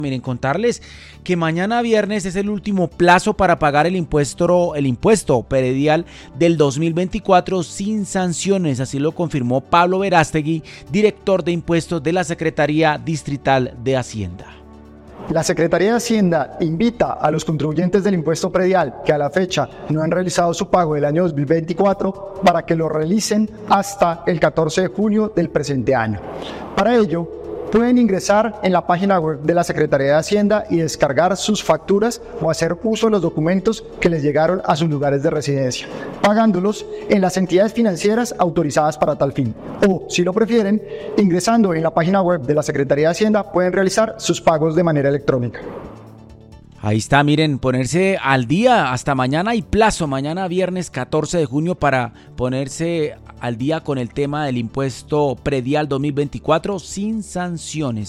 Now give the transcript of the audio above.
Miren, contarles que mañana viernes es el último plazo para pagar el impuesto predial del 2024 sin sanciones, así lo confirmó Pablo Verástegui, director de impuestos de la Secretaría Distrital de Hacienda. La Secretaría de Hacienda invita a los contribuyentes del impuesto predial que a la fecha no han realizado su pago del año 2024 para que lo realicen hasta el 14 de junio del presente año. Para ello, pueden ingresar en la página web de la Secretaría de Hacienda y descargar sus facturas o hacer uso de los documentos que les llegaron a sus lugares de residencia, pagándolos en las entidades financieras autorizadas para tal fin. O, si lo prefieren, ingresando en la página web de la Secretaría de Hacienda pueden realizar sus pagos de manera electrónica. Ahí está, miren, ponerse al día, hasta mañana hay plazo, mañana viernes 14 de junio para ponerse al día con el tema del impuesto predial 2024 sin sanciones.